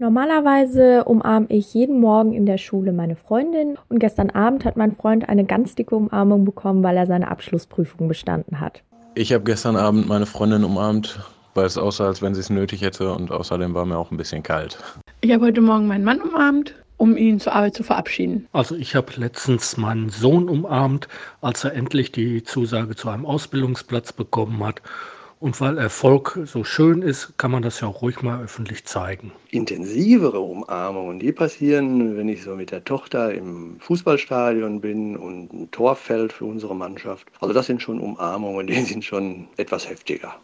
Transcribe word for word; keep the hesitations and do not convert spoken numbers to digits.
Normalerweise umarme ich jeden Morgen in der Schule meine Freundin und gestern Abend hat mein Freund eine ganz dicke Umarmung bekommen, weil er seine Abschlussprüfung bestanden hat. Ich habe gestern Abend meine Freundin umarmt, weil es aussah, als wenn sie es nötig hätte und außerdem war mir auch ein bisschen kalt. Ich habe heute Morgen meinen Mann umarmt, um ihn zur Arbeit zu verabschieden. Also ich habe letztens meinen Sohn umarmt, als er endlich die Zusage zu einem Ausbildungsplatz bekommen hat. Und weil Erfolg so schön ist, kann man das ja auch ruhig mal öffentlich zeigen. Intensivere Umarmungen, die passieren, wenn ich so mit der Tochter im Fußballstadion bin und ein Tor fällt für unsere Mannschaft. Also das sind schon Umarmungen, die sind schon etwas heftiger.